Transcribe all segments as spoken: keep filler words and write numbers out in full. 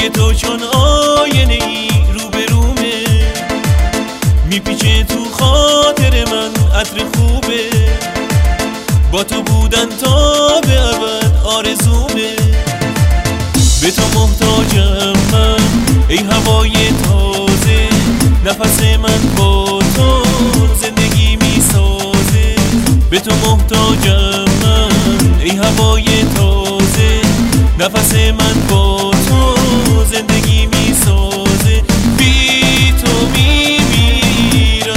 روی تو چون آینه ای روبرومه، میپیچه تو خاطر من عطر خوبه، با تو بودن تا به ابد آرزومه. به تو محتاجم من ای هوای تازه، نفس من با تو زندگی میسازه. به تو محتاجم من ای هوای تازه، نفس من با تو زندگی میسازه. بی تو میمیرم.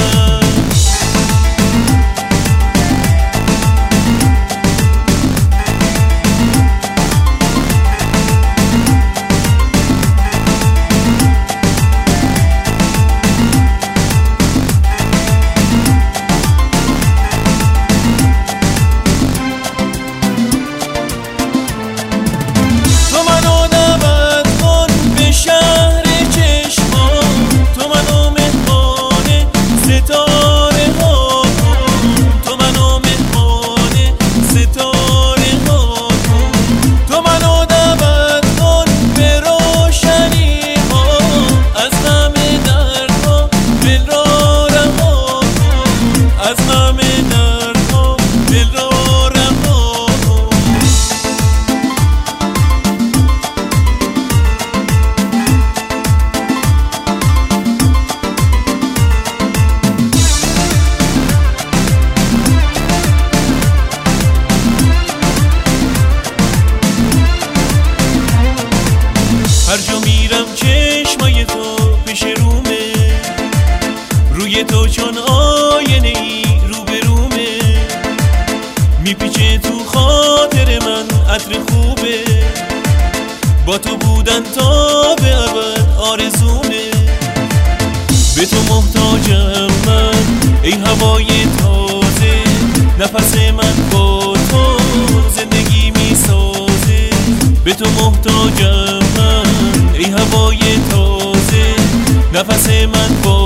هر جا میرم چشمای تو پیش رومه، روی تو چون آینه ای روبرومه، میپیچه تو خاطر من عطر خوبه، با تو بودن تا به ابد آرزومه. به تو محتاجم من ای هوای تازه، نفس من با تو زندگی میسازه. به تو محتاجم من ای هوای تازه، نفس من با